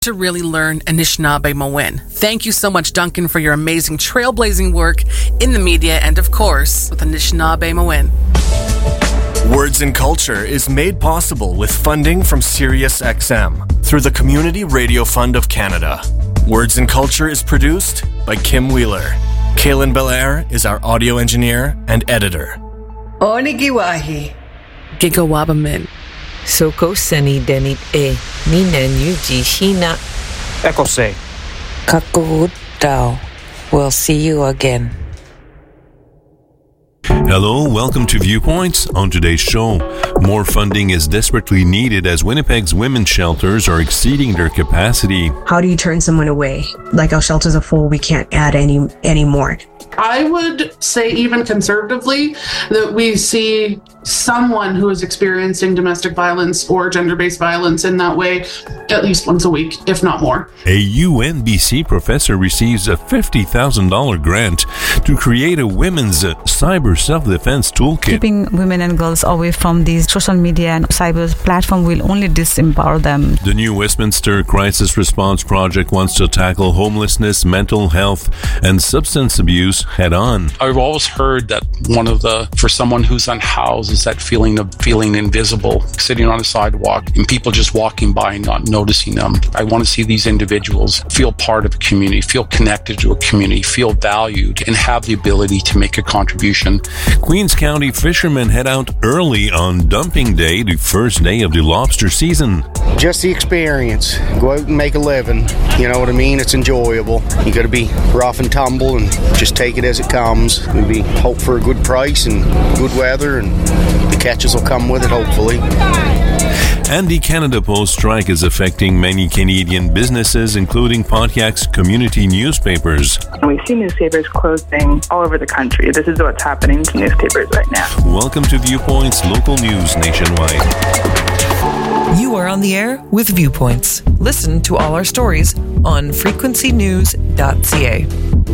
to really learn Anishinaabe Mawin. Thank you so much, Duncan, for your amazing trailblazing work in the media and, of course, with Anishinaabe Mawin. Words and Culture is made possible with funding from SiriusXM through the Community Radio Fund of Canada. Words and Culture is produced by Kim Wheeler. Kaylin Belair is our audio engineer and editor. Onigiwahi. Gigawabamin. Soko seni denit e. Ninen yuji hina. Ekose. Kakahut dao. We'll see you again. Hello, welcome to Viewpoints. On today's show, more funding is desperately needed as Winnipeg's women's shelters are exceeding their capacity. How do you turn someone away? Like our shelters are full, we can't add any more. I would say even conservatively that we see someone who is experiencing domestic violence or gender-based violence in that way at least once a week, if not more. A UNBC professor receives a $50,000 grant to create a women's cyber self-defense toolkit. Keeping women and girls away from these social media and cyber platform will only disempower them. The new Westminster Crisis Response Project wants to tackle homelessness, mental health, and substance abuse head-on. I've always heard that for someone who's unhoused is that feeling of feeling invisible, sitting on a sidewalk and people just walking by and not noticing them. I want to see these individuals feel part of a community, feel connected to a community, feel valued, and have the ability to make a contribution. Queens County fishermen head out early on dumping day, the first day of the lobster season. Just the experience. Go out and make a living. You know what I mean? It's enjoyable. You got to be rough and tumble and just take it as it comes. Maybe hope for a good price and good weather, and the catches will come with it, hopefully. And the Canada Post strike is affecting many Canadian businesses, including Pontiac's community newspapers. We see newspapers closing all over the country. This is what's happening to newspapers right now. Welcome to Viewpoints, local news nationwide. You are on the air with Viewpoints. Listen to all our stories on frequencynews.ca.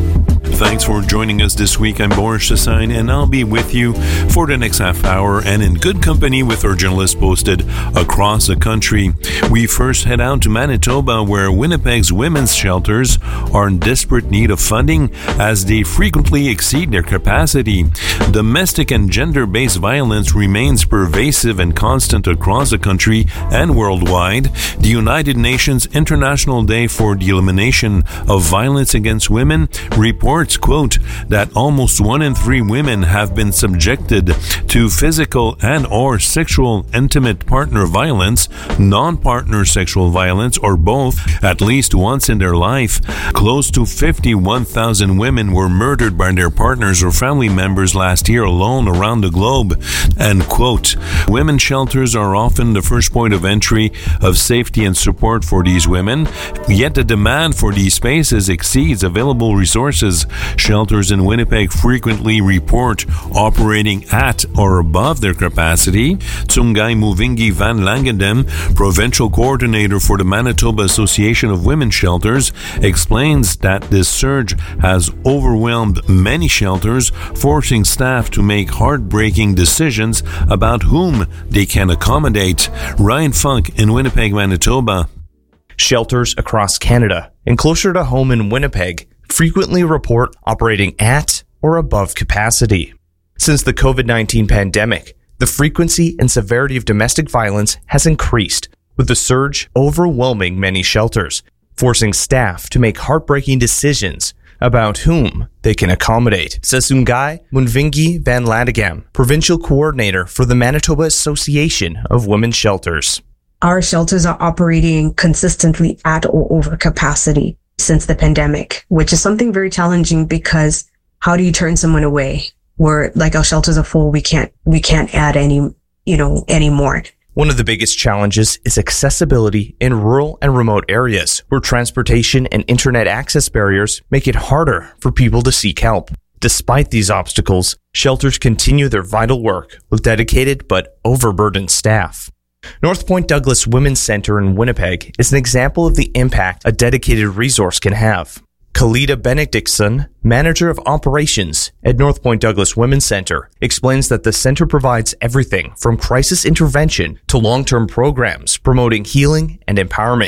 Thanks for joining us this week. I'm Boris Chassagne, and I'll be with you for the next half hour and in good company with our journalists posted across the country. We first head out to Manitoba, where Winnipeg's women's shelters are in desperate need of funding as they frequently exceed their capacity. Domestic and gender-based violence remains pervasive and constant across the country and worldwide. The United Nations International Day for the Elimination of Violence Against Women reports, quote, that almost 1 in 3 women have been subjected to physical and or sexual intimate partner violence, non-partner sexual violence, or both at least once in their life. Close to 51,000 women were murdered by their partners or family members last year alone around the globe, end quote. Women's shelters are often the first point of entry of safety and support for these women, yet the demand for these spaces exceeds available resources. Shelters in Winnipeg frequently report operating at or above their capacity. Tsungai Muvingi Van Langendem, provincial coordinator for the Manitoba Association of Women's Shelters, explains that this surge has overwhelmed many shelters, forcing staff to make heartbreaking decisions about whom they can accommodate. Ryan Funk in Winnipeg, Manitoba. Shelters across Canada and closer to home in Winnipeg frequently report operating at or above capacity. Since the COVID-19 pandemic, the frequency and severity of domestic violence has increased, with the surge overwhelming many shelters, forcing staff to make heartbreaking decisions about whom they can accommodate, says Tsungai Muvingi Van Langendem, provincial coordinator for the Manitoba Association of Women's Shelters. Our shelters are operating consistently at or over capacity since the pandemic, which is something very challenging because how do you turn someone away? We're like our shelters are full. We can't add any more. One of the biggest challenges is accessibility in rural and remote areas where transportation and internet access barriers make it harder for people to seek help. Despite these obstacles, shelters continue their vital work with dedicated but overburdened staff. North Point Douglas Women's Centre in Winnipeg is an example of the impact a dedicated resource can have. Kalida Benedictson, manager of operations at North Point Douglas Women's Centre, explains that the centre provides everything from crisis intervention to long-term programs promoting healing and empowerment.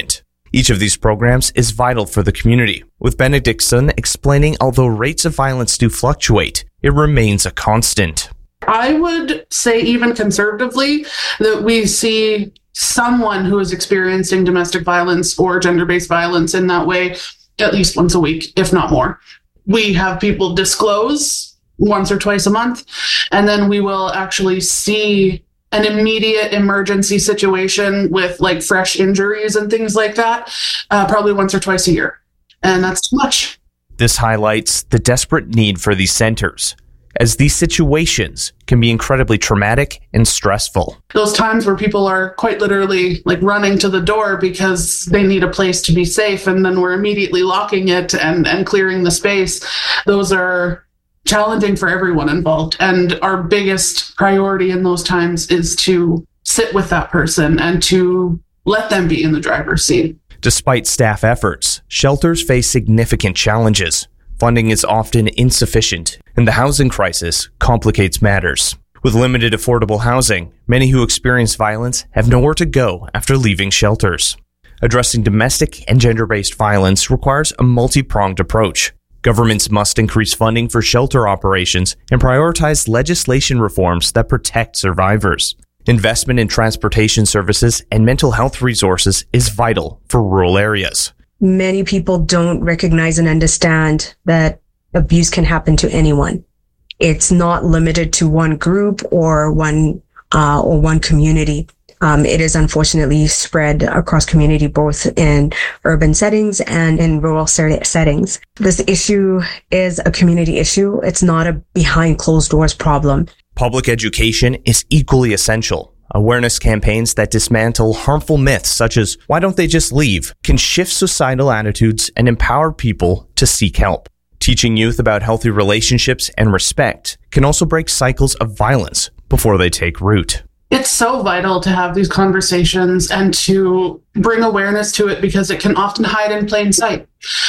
Each of these programs is vital for the community, with Benedictson explaining although rates of violence do fluctuate, it remains a constant. I would say even conservatively that we see someone who is experiencing domestic violence or gender-based violence in that way at least once a week, if not more. We have people disclose once or twice a month, and then we will actually see an immediate emergency situation with like fresh injuries and things like that, probably once or twice a year. And that's too much. This highlights the desperate need for these centers, as these situations can be incredibly traumatic and stressful. Those times where people are quite literally like running to the door because they need a place to be safe, and then we're immediately locking it and clearing the space. Those are challenging for everyone involved. And our biggest priority in those times is to sit with that person and to let them be in the driver's seat. Despite staff efforts, shelters face significant challenges. Funding is often insufficient, and the housing crisis complicates matters. With limited affordable housing, many who experience violence have nowhere to go after leaving shelters. Addressing domestic and gender-based violence requires a multi-pronged approach. Governments must increase funding for shelter operations and prioritize legislation reforms that protect survivors. Investment in transportation services and mental health resources is vital for rural areas. Many people don't recognize and understand that abuse can happen to anyone. It's not limited to one group or one community. It is unfortunately spread across community, both in urban settings and in rural settings. This issue is a community issue. It's not a behind closed doors problem. Public education is equally essential. Awareness campaigns that dismantle harmful myths such as, why don't they just leave, can shift societal attitudes and empower people to seek help. Teaching youth about healthy relationships and respect can also break cycles of violence before they take root. It's so vital to have these conversations and to bring awareness to it because it can often hide in plain sight.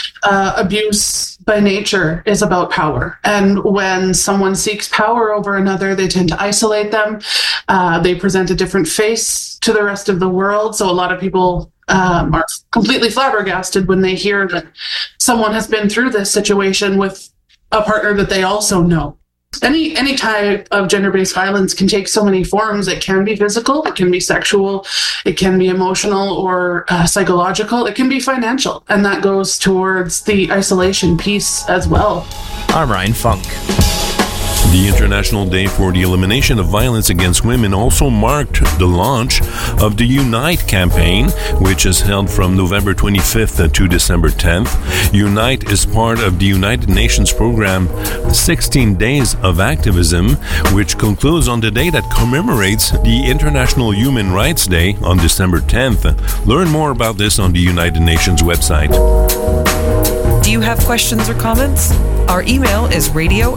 Abuse by nature is about power. And when someone seeks power over another, they tend to isolate them. They present a different face to the rest of the world. So a lot of people are completely flabbergasted when they hear that someone has been through this situation with a partner that they also know. Any type of gender-based violence can take so many forms. It can be physical, it can be sexual, it can be emotional or psychological, it can be financial, and that goes towards the isolation piece as well. I'm Ryan Funk. The International Day for the Elimination of Violence Against Women also marked the launch of the Unite campaign, which is held from November 25th to December 10th. Unite is part of the United Nations program 16 Days of Activism, which concludes on the day that commemorates the International Human Rights Day on December 10th. Learn more about this on the United Nations website. Do you have questions or comments? Our email is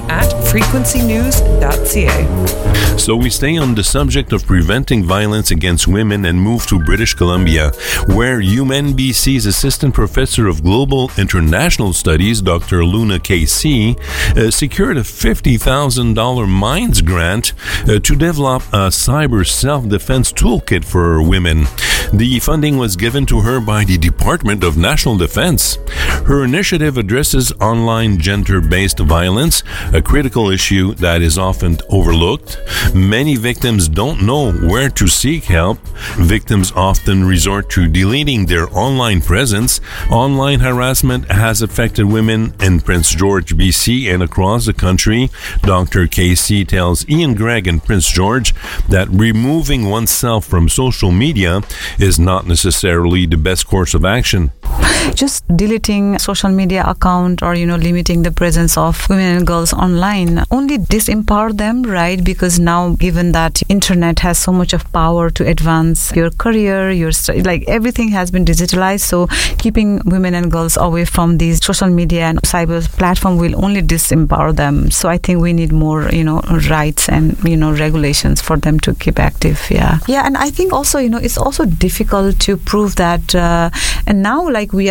radio@frequencynews.ca. So we stay on the subject of preventing violence against women and move to British Columbia, where UNBC's Assistant Professor of Global International Studies, Dr. Luna Casey, secured a $50,000 Minds grant to develop a cyber self-defense toolkit for women. The funding was given to her by the Department of National Defense. Her initiative addresses online gender-based violence, a critical issue that is often overlooked. Many victims don't know where to seek help. Victims often resort to deleting their online presence. Online harassment has affected women in Prince George, BC, and across the country. Dr. Casey tells Ian Gregg in Prince George that removing oneself from social media is not necessarily the best course of action. Just deleting social media account or, limiting the presence of women and girls online only disempower them, right? Because now, given that internet has so much of power to advance your career, your like everything has been digitalized. So keeping women and girls away from these social media and cyber platform will only disempower them. So I think we need more, rights and, regulations for them to keep active. Yeah. And I think also, it's also difficult to prove that. And now, like we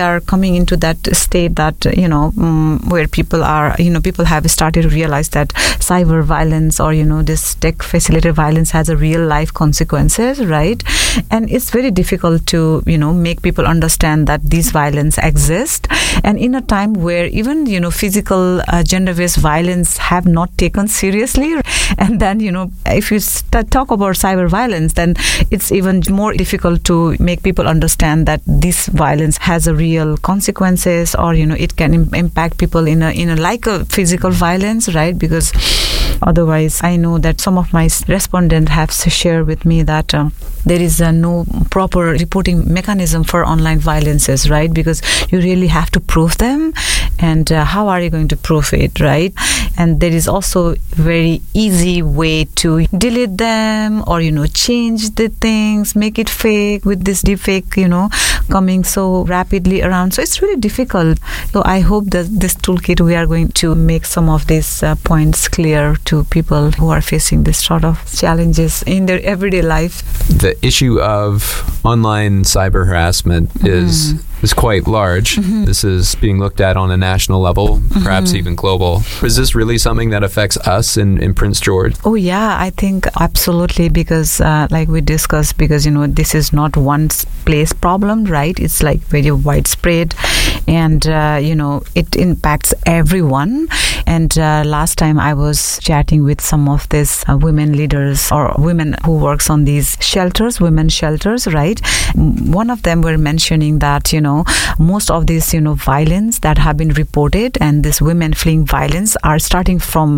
are coming into that state that, where people have started to realize that cyber violence or, this tech facilitated violence has a real life consequences, right? And it's very difficult to, make people understand that these violence exist. And in a time where even, physical gender-based violence have not taken seriously. And then, if you talk about cyber violence, then it's even more difficult to make people understand that this violence has a real consequences, or, it can impact people in a like a physical violence, right? Because otherwise, I know that some of my respondents have shared with me that there is no proper reporting mechanism for online violences, right? Because you really have to prove them, and how are you going to prove it, right? And there is also very easy way to delete them or, change the things, make it fake with this deepfake, coming so rapidly around. So it's really difficult. So I hope that this toolkit, we are going to make some of these points clear to people who are facing this sort of challenges in their everyday life. The issue of online cyber harassment is quite large. This is being looked at on a national level, perhaps even global. Is this really something that affects us in Prince George? Oh yeah, I think absolutely, because like we discussed, because this is not one place problem, right? It's like very widespread, and it impacts everyone. And last time I was chatting with some of these women leaders or women who works on these shelters, women's shelters, right? One of them were mentioning that, most of this, violence that have been reported, and this women fleeing violence are starting from,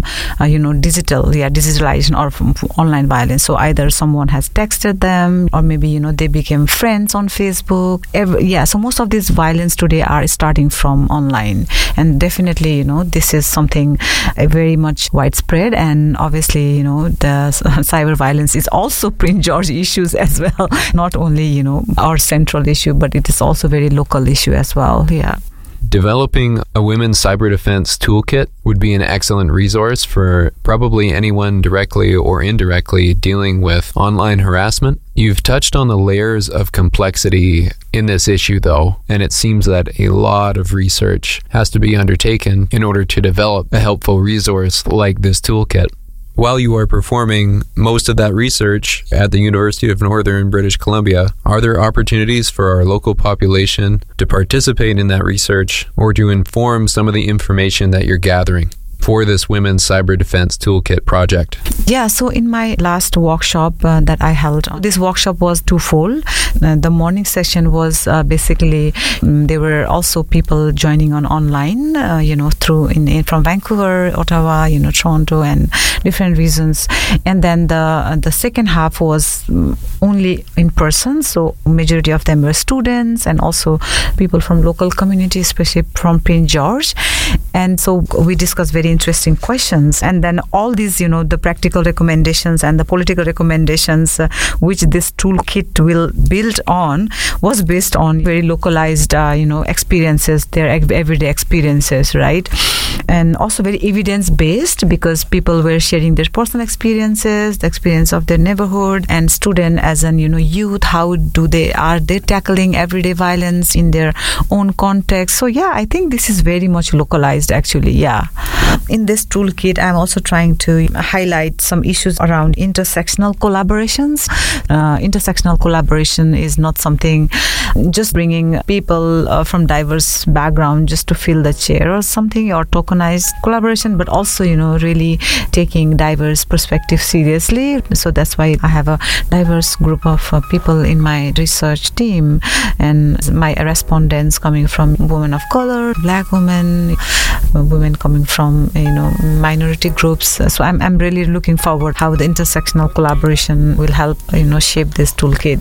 digitalization or from online violence. So either someone has texted them, or maybe, they became friends on Facebook. So most of this violence today are starting from online. And definitely, this is something very much widespread. And obviously, the cyber violence is also Prince George issues as well. Not only, our central issue, but it is also very local issue as well. Yeah. Developing a women's cyber defense toolkit would be an excellent resource for probably anyone directly or indirectly dealing with online harassment. You've touched on the layers of complexity in this issue, though, and it seems that a lot of research has to be undertaken in order to develop a helpful resource like this toolkit. While you are performing most of that research at the University of Northern British Columbia, are there opportunities for our local population to participate in that research or to inform some of the information that you're gathering for this Women's Cyber Defense Toolkit project? Yeah, so in my last workshop that I held, this workshop was twofold. The morning session was basically, there were also people joining on online, through from Vancouver, Ottawa, Toronto, and different regions. And then the second half was only in person. So majority of them were students and also people from local communities, especially from Prince George. And so we discussed very interesting questions. And then all these, the practical recommendations and the political recommendations, which this toolkit will build on, was based on very localized, experiences, their everyday experiences, right? And also very evidence-based, because people were sharing their personal experiences, the experience of their neighborhood, and student as an, youth, how are they tackling everyday violence in their own context. So yeah, I think this is very much localized actually, yeah. In this toolkit, I'm also trying to highlight some issues around intersectional collaborations. Intersectional collaboration is not something just bringing people from diverse background just to fill the chair or something, or tokenized collaboration, but also, really taking diverse perspective seriously. So that's why I have a diverse group of people in my research team, and my respondents coming from women of color, Black women, women coming from, minority groups. So I'm really looking forward how the intersectional collaboration will help, shape this toolkit.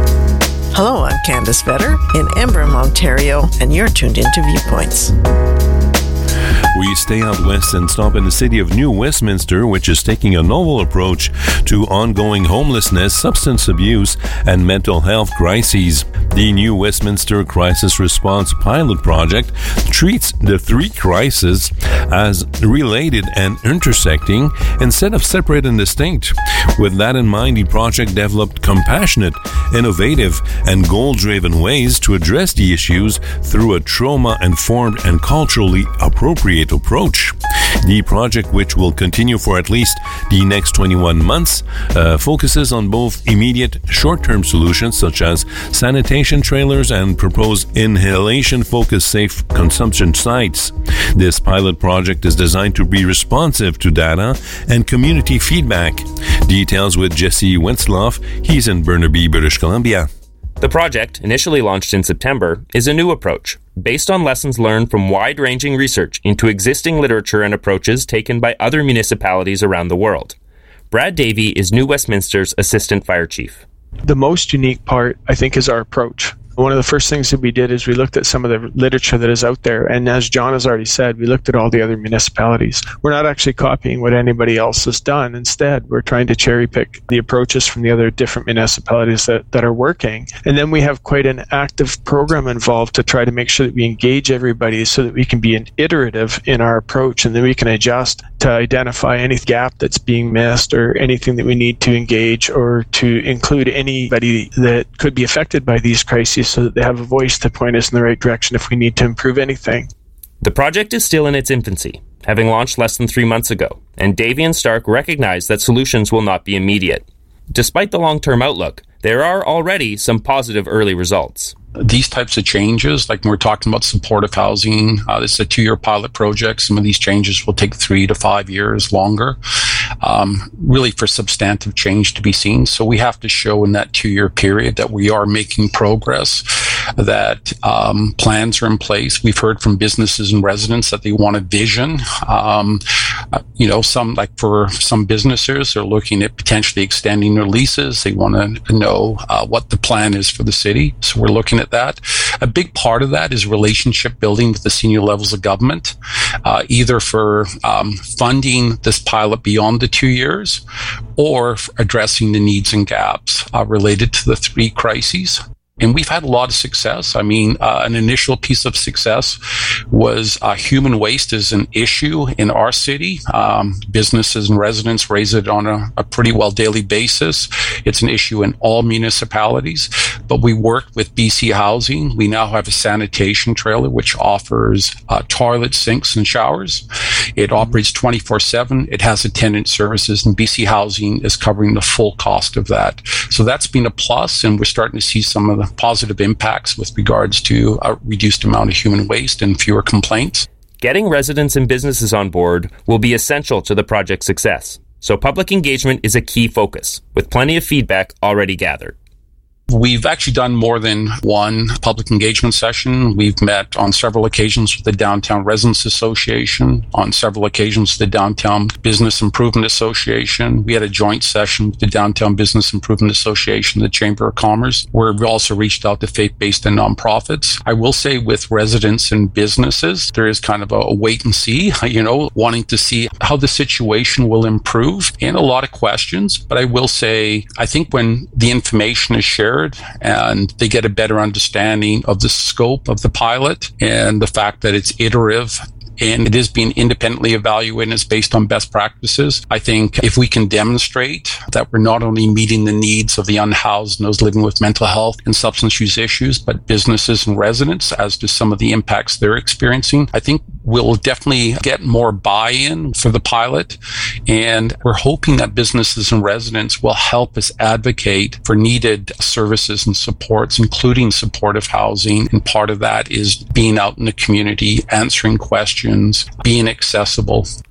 Hello, I'm Candice Vetter in Embrun, Ontario, and you're tuned into Viewpoints. We stay out west and stop in the city of New Westminster, which is taking a novel approach to ongoing homelessness, substance abuse, and mental health crises. The New Westminster Crisis Response Pilot Project treats the three crises as related and intersecting instead of separate and distinct. With that in mind, the project developed compassionate, innovative, and goal-driven ways to address the issues through a trauma-informed and culturally appropriate approach. The project, which will continue for at least the next 21 months, focuses on both immediate short-term solutions such as sanitation trailers and proposed inhalation-focused safe consumption sites. This pilot project is designed to be responsive to data and community feedback. Details with Jesse Wentzloff. He's in Burnaby, British Columbia. The project, initially launched in September, is a new approach, based on lessons learned from wide-ranging research into existing literature and approaches taken by other municipalities around the world. Brad Davey is New Westminster's Assistant Fire Chief. The most unique part, I think, is our approach. One of the first things that we did is we looked at some of the literature that is out there. And as John has already said, we looked at all the other municipalities. We're not actually copying what anybody else has done. Instead, we're trying to cherry pick the approaches from the other different municipalities that are working. And then we have quite an active program involved to try to make sure that we engage everybody so that we can be iterative in our approach, and then we can adjust to identify any gap that's being missed or anything that we need to engage or to include anybody that could be affected by these crises, so that they have a voice to point us in the right direction if we need to improve anything. The project is still in its infancy, having launched less than 3 months ago, and Davey and Stark recognize that solutions will not be immediate. Despite the long-term outlook, there are already some positive early results. These types of changes, like when we're talking about supportive housing, this is a 2-year pilot project. Some of these changes will take 3 to 5 years longer, really for substantive change to be seen. So we have to show in that 2-year period that we are making progress, that plans are in place. We've heard from businesses and residents that they want a vision. For some businesses, they're looking at potentially extending their leases. They want to know what the plan is for the city. So we're looking at that. A big part of that is relationship building with the senior levels of government, either for funding this pilot beyond the 2 years or addressing the needs and gaps related to the 3 crises. And we've had a lot of success. I mean, an initial piece of success was human waste is an issue in our city. Businesses and residents raise it on a pretty well daily basis. It's an issue in all municipalities. But we worked with BC Housing. We now have a sanitation trailer which offers toilets, sinks, and showers. It operates 24/7. It has attendant services, and BC Housing is covering the full cost of that. So that's been a plus, and we're starting to see some of the positive impacts with regards to a reduced amount of human waste and fewer complaints. Getting residents and businesses on board will be essential to the project's success. So public engagement is a key focus, with plenty of feedback already gathered. We've actually done more than one public engagement session. We've met on several occasions with the Downtown Residents Association, on several occasions with the Downtown Business Improvement Association. We had a joint session with the Downtown Business Improvement Association, the Chamber of Commerce, where we also reached out to faith-based and nonprofits. I will say with residents and businesses, there is kind of a wait and see, wanting to see how the situation will improve, and a lot of questions. But I will say, I think when the information is shared, and they get a better understanding of the scope of the pilot and the fact that it's iterative and it is being independently evaluated and it's based on best practices. I think if we can demonstrate that we're not only meeting the needs of the unhoused and those living with mental health and substance use issues, but businesses and residents as to some of the impacts they're experiencing, I think we'll definitely get more buy-in for the pilot. And we're hoping that businesses and residents will help us advocate for needed services and supports, including supportive housing. And part of that is being out in the community, answering questions, being accessible.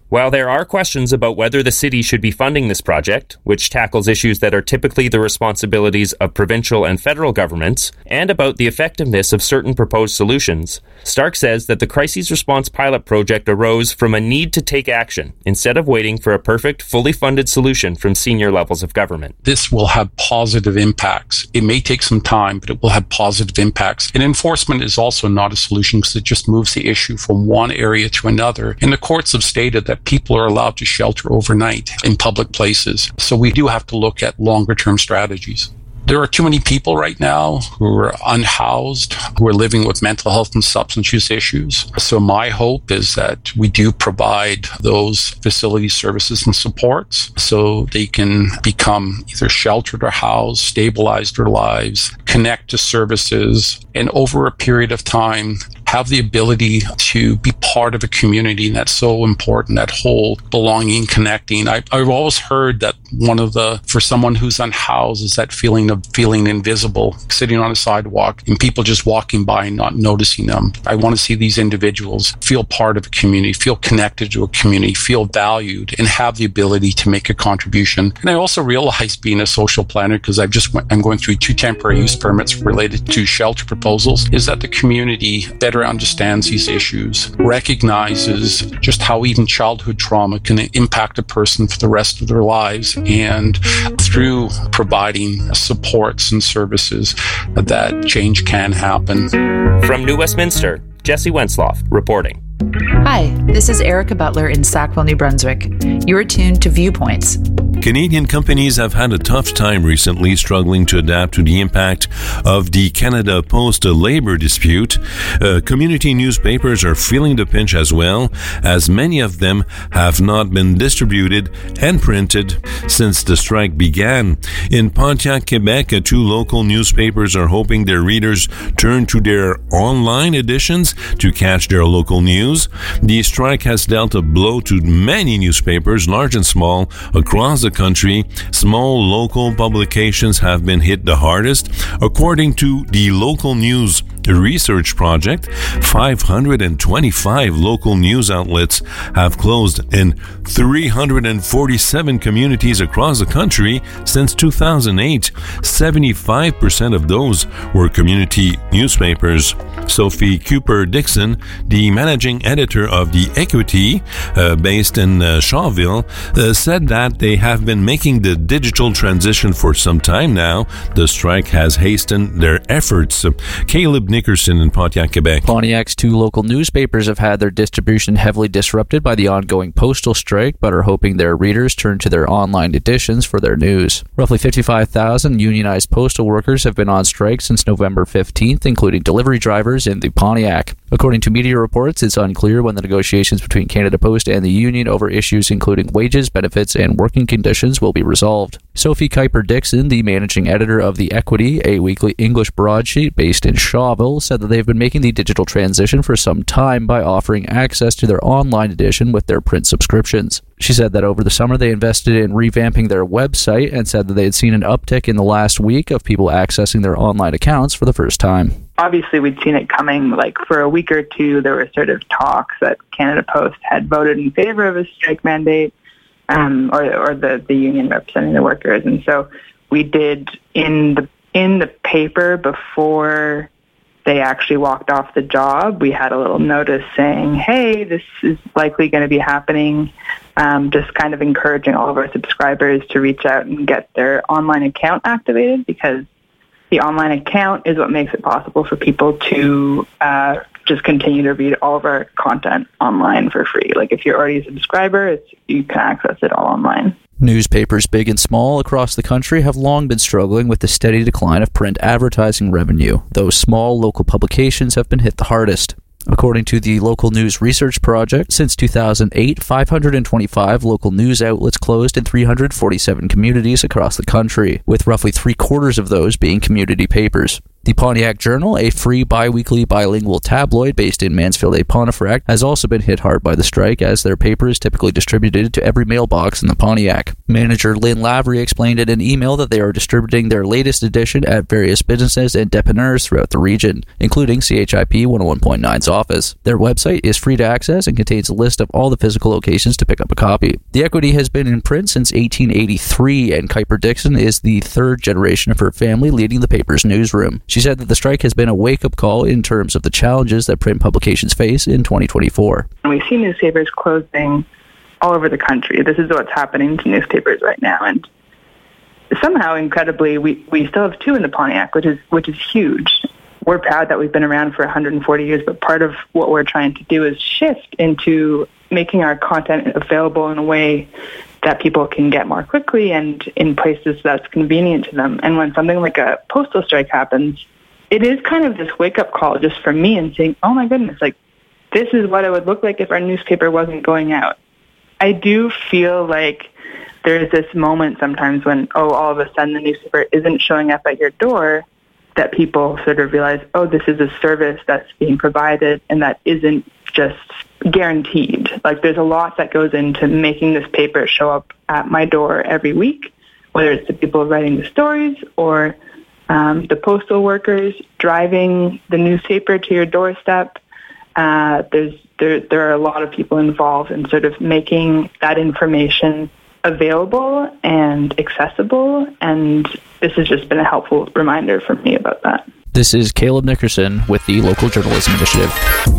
While there are questions about whether the city should be funding this project, which tackles issues that are typically the responsibilities of provincial and federal governments, and about the effectiveness of certain proposed solutions, Stark says that the Crises Response Pilot Project arose from a need to take action instead of waiting for a perfect, fully funded solution from senior levels of government. This will have positive impacts. It may take some time, but it will have positive impacts. And enforcement is also not a solution because it just moves the issue from one area to another. And the courts have stated that people are allowed to shelter overnight in public places. So we do have to look at longer term strategies. There are too many people right now who are unhoused, who are living with mental health and substance use issues. So my hope is that we do provide those facility services and supports so they can become either sheltered or housed, stabilize their lives, connect to services, and over a period of time have the ability to be part of a community. And that's so important, that whole belonging, connecting. I've always heard that for someone who's unhoused is that feeling of feeling invisible, sitting on a sidewalk and people just walking by and not noticing them. I want to see these individuals feel part of a community, feel connected to a community, feel valued, and have the ability to make a contribution. And I also realize, being a social planner, because I'm going through 2 temporary use permits related to shelter proposals, is that the community better understands these issues, recognizes just how even childhood trauma can impact a person for the rest of their lives, and through providing supports and services, that change can happen. From New Westminster, Jesse Wensloff reporting. Hi, this is Erica Butler in Sackville, New Brunswick. You're tuned to Viewpoints. Canadian companies have had a tough time recently struggling to adapt to the impact of the Canada Post labor dispute. Community newspapers are feeling the pinch as well, as many of them have not been distributed and printed since the strike began. In Pontiac, Quebec, 2 local newspapers are hoping their readers turn to their online editions to catch their local news. The strike has dealt a blow to many newspapers, large and small, across the country. Small local publications have been hit the hardest. According to the Local News Research Project, 525 local news outlets have closed in 347 communities across the country since 2008. 75% of those were community newspapers. Sophie Cooper-Dixon, the managing editor of The Equity, based in Shawville, said that they have been making the digital transition for some time now. The strike has hastened their efforts. Caleb Nickerson in Pontiac, Quebec. Pontiac's 2 local newspapers have had their distribution heavily disrupted by the ongoing postal strike, but are hoping their readers turn to their online editions for their news. Roughly 55,000 unionized postal workers have been on strike since November 15th, including delivery drivers in the Pontiac. According to media reports, it's unclear when the negotiations between Canada Post and the union over issues including wages, benefits, and working conditions will be resolved. Sophie Kuiper-Dixon, the managing editor of The Equity, a weekly English broadsheet based in Shawville, said that they've been making the digital transition for some time by offering access to their online edition with their print subscriptions. She said that over the summer they invested in revamping their website and said that they had seen an uptick in the last week of people accessing their online accounts for the first time. Obviously, we'd seen it coming. Like, for a week or two, there were sort of talks that Canada Post had voted in favor of a strike mandate, or the union representing the workers. And so we did in the paper before they actually walked off the job, we had a little notice saying, hey, this is likely going to be happening, just kind of encouraging all of our subscribers to reach out and get their online account activated, because the online account is what makes it possible for people to just continue to read all of our content online for free. Like, if you're already a subscriber, you can access it all online. Newspapers big and small across the country have long been struggling with the steady decline of print advertising revenue. Those small local publications have been hit the hardest. According to the Local News Research Project, since 2008, 525 local news outlets closed in 347 communities across the country, with roughly 3/4 of those being community papers. The Pontiac Journal, a free bi-weekly bilingual tabloid based in Mansfield-A-Pontefract, has also been hit hard by the strike, as their paper is typically distributed to every mailbox in the Pontiac. Manager Lynn Lavery explained in an email that they are distributing their latest edition at various businesses and dépanneurs throughout the region, including CHIP 101.9's office. Their website is free to access and contains a list of all the physical locations to pick up a copy. The Equity has been in print since 1883, and Kuiper Dixon is the third generation of her family leading the paper's newsroom. She said that the strike has been a wake-up call in terms of the challenges that print publications face in 2024. We see newspapers closing all over the country. This is what's happening to newspapers right now. And somehow, incredibly, we still have 2 in the Pontiac, which is huge. We're proud that we've been around for 140 years, but part of what we're trying to do is shift into making our content available in a way that people can get more quickly and in places that's convenient to them. And when something like a postal strike happens, it is kind of this wake-up call just for me and saying, oh my goodness, like, this is what it would look like if our newspaper wasn't going out. I do feel like there's this moment sometimes when, all of a sudden the newspaper isn't showing up at your door, that people sort of realize, this is a service that's being provided and that isn't just guaranteed. Like, there's a lot that goes into making this paper show up at my door every week, whether it's the people writing the stories or the postal workers driving the newspaper to your doorstep. There are a lot of people involved in sort of making that information available and accessible, and this has just been a helpful reminder for me about that. This is Caleb Nickerson with the Local Journalism Initiative.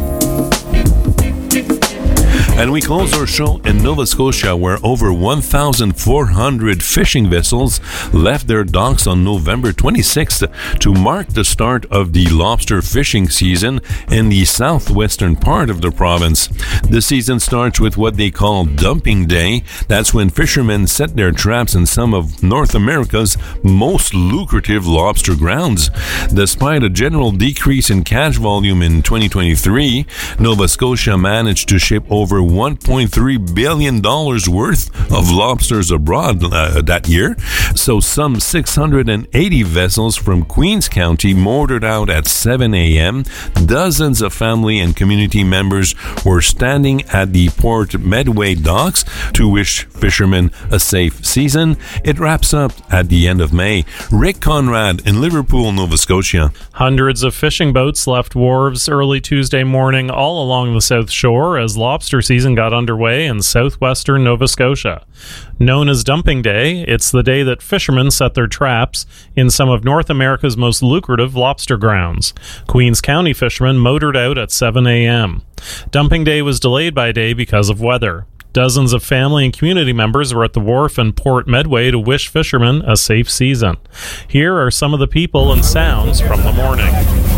And we close our show in Nova Scotia, where over 1,400 fishing vessels left their docks on November 26th to mark the start of the lobster fishing season in the southwestern part of the province. The season starts with what they call Dumping Day. That's when fishermen set their traps in some of North America's most lucrative lobster grounds. Despite a general decrease in catch volume in 2023, Nova Scotia managed to ship over $1.3 billion worth of lobsters abroad that year. So some 680 vessels from Queens County motored out at 7 a.m. Dozens of family and community members were standing at the Port Medway docks to wish fishermen a safe season. It wraps up at the end of May. Rick Conrad in Liverpool, Nova Scotia. Hundreds of fishing boats left wharves early Tuesday morning all along the South Shore as lobster season got underway in southwestern Nova Scotia. Known as Dumping Day, it's the day that fishermen set their traps in some of North America's most lucrative lobster grounds. Queens County fishermen motored out at 7 a.m. Dumping Day was delayed by a day because of weather. Dozens of family and community members were at the wharf in Port Medway to wish fishermen a safe season. Here are some of the people and sounds from the morning.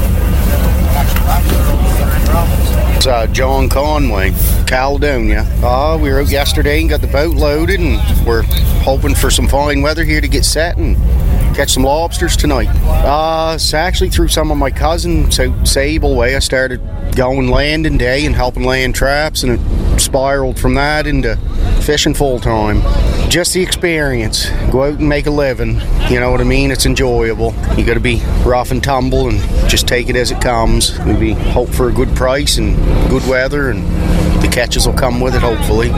It's John Conway, Caledonia. We were out yesterday and got the boat loaded, and we're hoping for some fine weather here to get set and catch some lobsters tonight. It's actually through some of my cousins out Sable way. I started going landing day and helping land traps, and it spiraled from that into fishing full time. Just the experience. Go out and make a living. You know what I mean? It's enjoyable. You got to be rough and tumble and just take it as it comes. Maybe hope for a good price and good weather, and the catches will come with it, hopefully.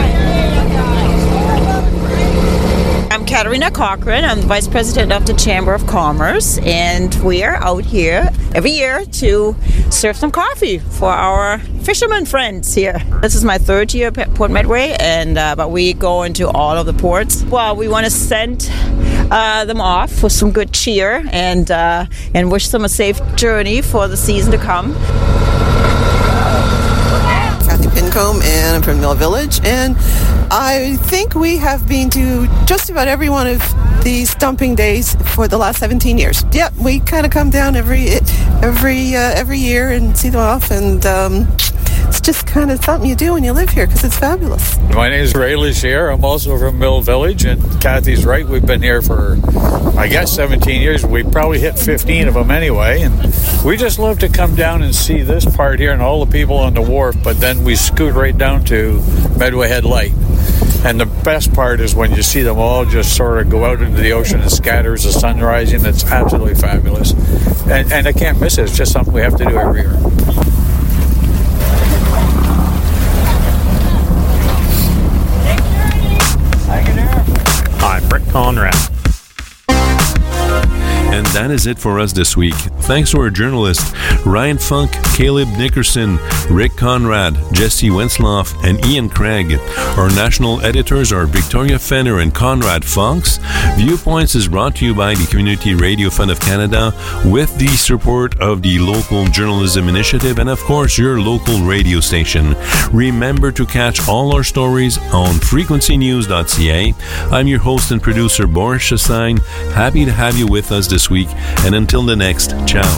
I'm Katarina Cochran. I'm the Vice President of the Chamber of Commerce, and we are out here every year to serve some coffee for our fishermen friends here. This is my third year at Port Medway, and but we go into all of the ports. Well, we want to send them off with some good cheer and wish them a safe journey for the season to come. Pincombe, and I'm from Mill Village, and I think we have been to just about every one of these dumping days for the last 17 years. Yep, we kind of come down every year and see them off, and it's just kind of something you do when you live here because it's fabulous. My name is Ray Lucier. I'm also from Mill Village, and Kathy's right. We've been here for, I guess, 17 years. We probably hit 15 of them anyway, and we just love to come down and see this part here and all the people on the wharf, but then we scoot right down to Medway Head Light. And the best part is when you see them all just sort of go out into the ocean and scatter as the sun rising. It's absolutely fabulous. And I can't miss it. It's just something we have to do every year. I'm Rick Conrad. And that is it for us this week. Thanks to our journalists, Ryan Funk, Caleb Nickerson, Rick Conrad, Jesse Wenzloff, and Ian Craig. Our national editors are Victoria Fenner and Conrad Funks. Viewpoints is brought to you by the Community Radio Fund of Canada with the support of the Local Journalism Initiative and, of course, your local radio station. Remember to catch all our stories on frequencynews.ca. I'm your host and producer, Boris Chassagne. Happy to have you with us this week, and until the next, ciao.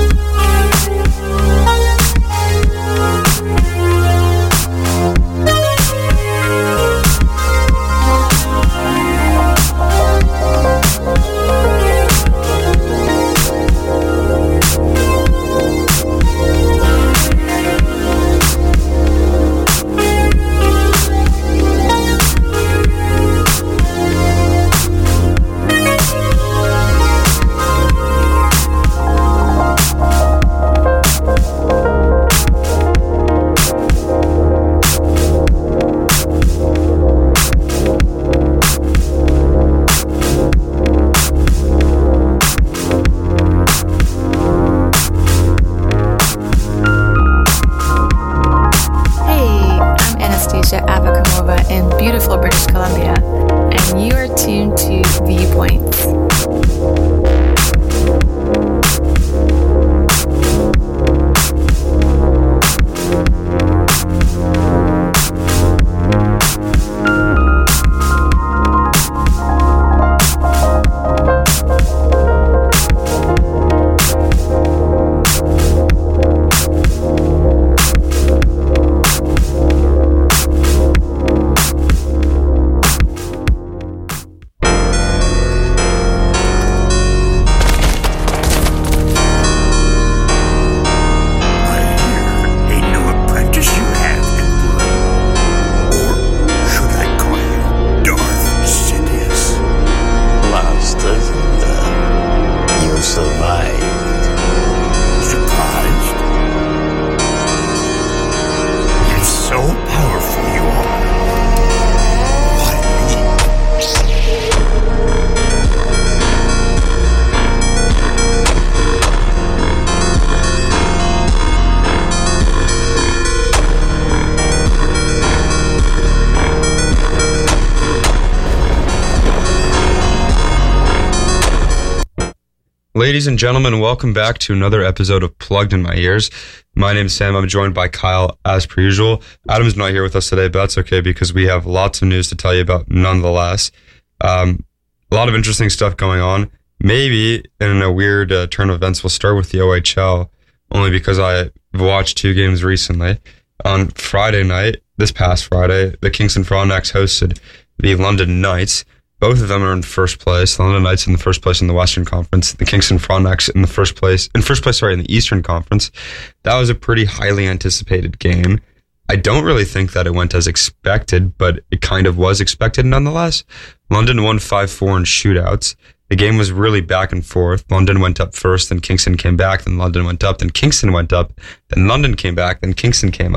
Ladies and gentlemen, welcome back to another episode of Plugged in My Ears. My name's Sam. I'm joined by Kyle, as per usual. Adam's not here with us today, but that's okay because we have lots of news to tell you about nonetheless. A lot of interesting stuff going on. Maybe in a weird turn of events, we'll start with the OHL, only because I've watched two games recently. On Friday night, this past Friday, the Kingston Frontenacs hosted the London Knights. Both of them are in first place. The London Knights in the first place in the Western Conference. The Kingston Frontenacs in first place, in the Eastern Conference. That was a pretty highly anticipated game. I don't really think that it went as expected, but it kind of was expected nonetheless. London won 5-4 in shootouts. The game was really back and forth. London went up first, then Kingston came back, then London went up, then Kingston went up, then London came back, then Kingston came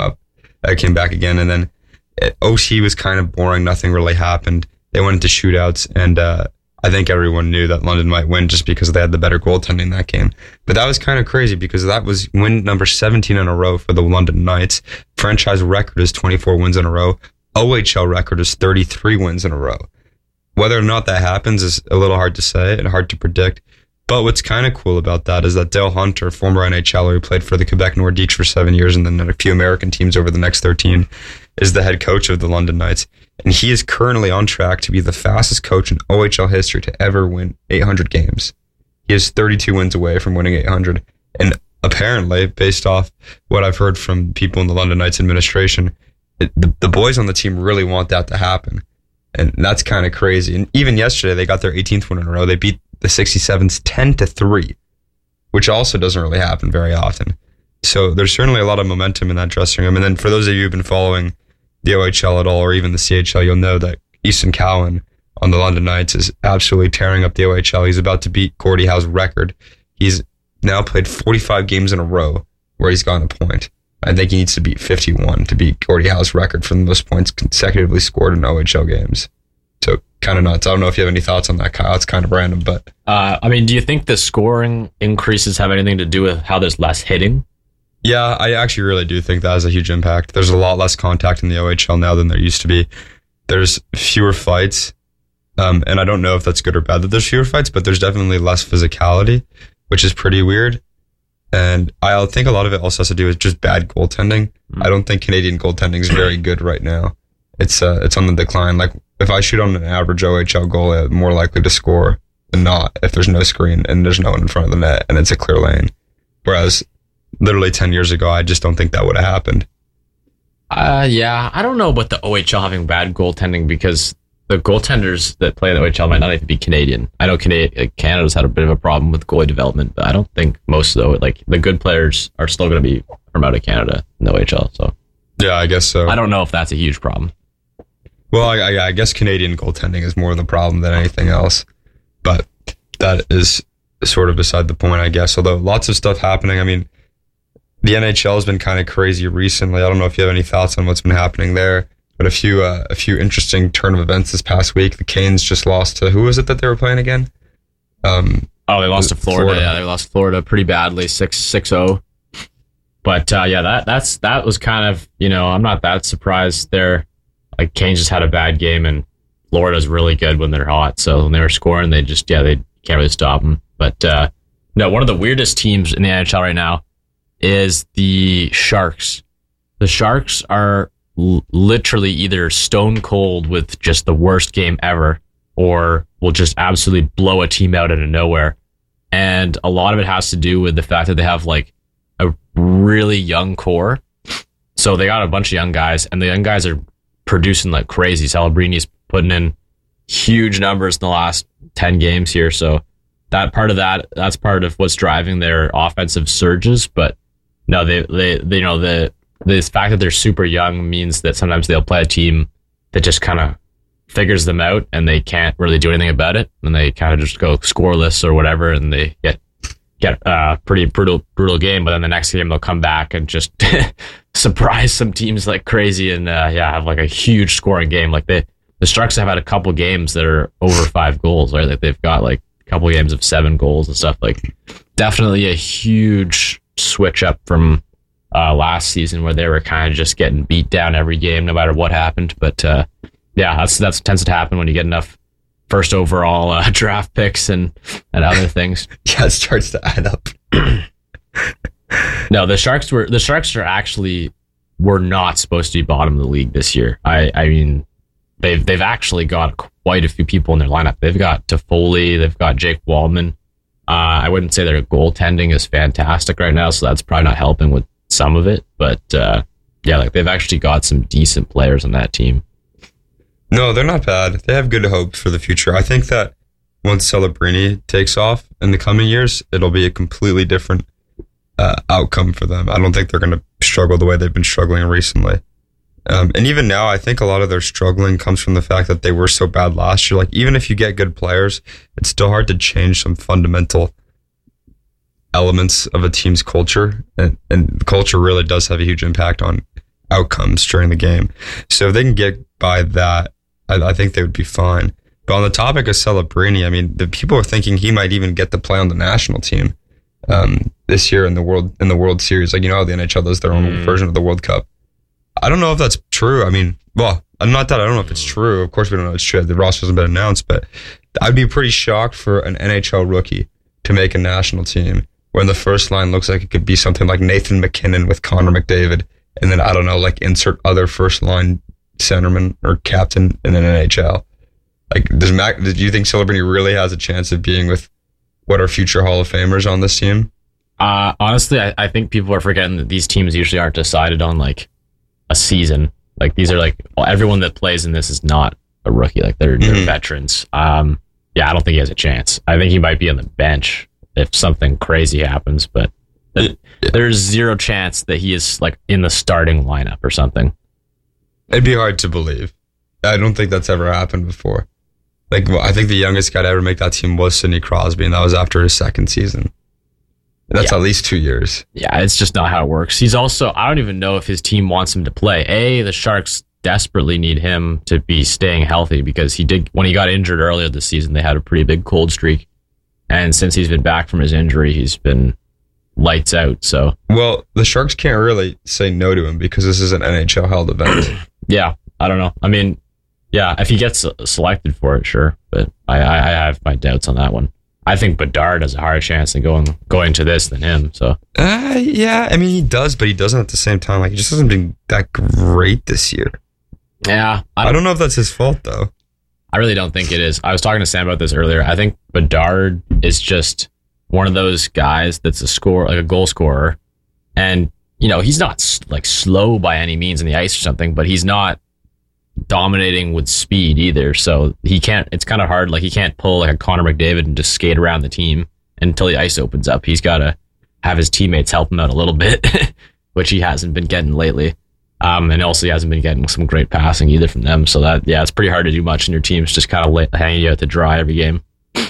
back again, and then OT was kind of boring. Nothing really happened. They went into shootouts, and I think everyone knew that London might win just because they had the better goaltending in that game. But that was kind of crazy because that was win number 17 in a row for the London Knights. Franchise record is 24 wins in a row. OHL record is 33 wins in a row. Whether or not that happens is a little hard to say and hard to predict. But what's kind of cool about that is that Dale Hunter, former NHLer who played for the Quebec Nordiques for 7 years and then a few American teams over the next 13, is the head coach of the London Knights. And he is currently on track to be the fastest coach in OHL history to ever win 800 games. He is 32 wins away from winning 800. And apparently, based off what I've heard from people in the London Knights administration, the boys on the team really want that to happen. And that's kind of crazy. And even yesterday, they got their 18th win in a row. They beat the 67s 10-3, which also doesn't really happen very often. So there's certainly a lot of momentum in that dressing room. And then for those of you who've been following the OHL at all, or even the CHL, you'll know that Easton Cowan on the London Knights is absolutely tearing up the OHL. He's about to beat Gordie Howe's record. He's now played 45 games in a row where he's gotten a point. I think he needs to beat 51 to beat Gordie Howe's record for the most points consecutively scored in OHL games. So kind of nuts. I don't know if you have any thoughts on that, Kyle. It's kind of random, but I mean, do you think the scoring increases have anything to do with how there's less hitting? Yeah, I actually really do think that has a huge impact. There's a lot less contact in the OHL now than there used to be. There's fewer fights, and I don't know if that's good or bad that there's fewer fights, but there's definitely less physicality, which is pretty weird. And I think a lot of it also has to do with just bad goaltending. I don't think Canadian goaltending is very good right now. It's on the decline. Like, if I shoot on an average OHL goal, I'm more likely to score than not if there's no screen and there's no one in front of the net and it's a clear lane. Whereas literally 10 years ago, I just don't think that would have happened. Yeah, I don't know about the OHL having bad goaltending, because the goaltenders that play in the OHL might not even be Canadian. I know Canada's had a bit of a problem with goalie development, but I don't think most of the good players are still going to be from out of Canada in the OHL. So yeah, I guess so. I don't know if that's a huge problem. Well, I guess Canadian goaltending is more the problem than anything else, but that is sort of beside the point, I guess. Although lots of stuff happening. I mean, the NHL has been kind of crazy recently. I don't know if you have any thoughts on what's been happening there, but a few interesting turn of events this past week. The Canes just lost to, who was it that they were playing again? They lost to Florida. Yeah, they lost to Florida pretty badly, 6-0. But that was kind of, I'm not that surprised there. Like, Canes just had a bad game, and Florida's really good when they're hot. So when they were scoring, they can't really stop them. But no, one of the weirdest teams in the NHL right now is the Sharks. The Sharks are literally either stone cold with just the worst game ever, or will just absolutely blow a team out of nowhere. And a lot of it has to do with the fact that they have like a really young core. So they got a bunch of young guys, and the young guys are producing like crazy. Celebrini's putting in huge numbers in the last 10 games here. So that's part of what's driving their offensive surges. But no, the fact that they're super young means that sometimes they'll play a team that just kind of figures them out, and they can't really do anything about it, and they kind of just go scoreless or whatever, and they get a pretty brutal game. But then the next game they'll come back and just surprise some teams like crazy, and have like a huge scoring game. Like the Sharks have had a couple games that are over 5 goals, right? Like they've got like a couple games of 7 goals and stuff. Like definitely a huge switch up from last season, where they were kind of just getting beat down every game no matter what happened. But that tends to happen when you get enough first overall draft picks and other things. Yeah, it starts to add up. No, the Sharks were not supposed to be bottom of the league this year. I mean, they've actually got quite a few people in their lineup. They've got Toffoli, they've got Jake Wallman. I wouldn't say their goaltending is fantastic right now, so that's probably not helping with some of it. But they've actually got some decent players on that team. No, they're not bad. They have good hope for the future. I think that once Celebrini takes off in the coming years, it'll be a completely different outcome for them. I don't think they're going to struggle the way they've been struggling recently. And even now, I think a lot of their struggling comes from the fact that they were so bad last year. Like, even if you get good players, it's still hard to change some fundamental elements of a team's culture. And culture really does have a huge impact on outcomes during the game. So if they can get by that, I think they would be fine. But on the topic of Celebrini, I mean, the people are thinking he might even get to play on the national team this year in the World Series. Like, the NHL does their own version of the World Cup. I don't know if that's true. I mean, well, not that I don't know if it's true. Of course, we don't know if it's true. The roster hasn't been announced, but I'd be pretty shocked for an NHL rookie to make a national team when the first line looks like it could be something like Nathan McKinnon with Connor McDavid, and then, I don't know, like insert other first line centerman or captain in an NHL. Like, do you think Celebrini really has a chance of being with what are future Hall of Famers on this team? Honestly, I think people are forgetting that these teams usually aren't decided on like a season. Like, these are like, everyone that plays in this is not a rookie. Like, they're veterans. I don't think he has a chance. I think he might be on the bench if something crazy happens, but there's zero chance that he is like in the starting lineup or something. It'd be hard to believe. I don't think that's ever happened before. I think the youngest guy to ever make that team was Sidney Crosby, and that was after his second season. That's at least 2 years. Yeah, it's just not how it works. He's also, I don't even know if his team wants him to play. The Sharks desperately need him to be staying healthy because when he got injured earlier this season, they had a pretty big cold streak. And since he's been back from his injury, he's been lights out. So, well, the Sharks can't really say no to him because this is an NHL held event. Yeah, I don't know. I mean, yeah, if he gets selected for it, sure. But I have my doubts on that one. I think Bedard has a higher chance of going to this than him. So yeah, I mean he does, but he doesn't at the same time. He just hasn't been that great this year. Yeah, I don't know if that's his fault though. I really don't think it is. I was talking to Sam about this earlier. I think Bedard is just one of those guys that's a goal scorer, and he's not slow by any means in the ice or something, but he's not dominating with speed either, so he can't. It's kind of hard. He can't pull a Connor McDavid and just skate around the team until the ice opens up. He's got to have his teammates help him out a little bit, which he hasn't been getting lately. And also he hasn't been getting some great passing either from them. So it's pretty hard to do much, and your team's just kind of hanging you out to dry every game.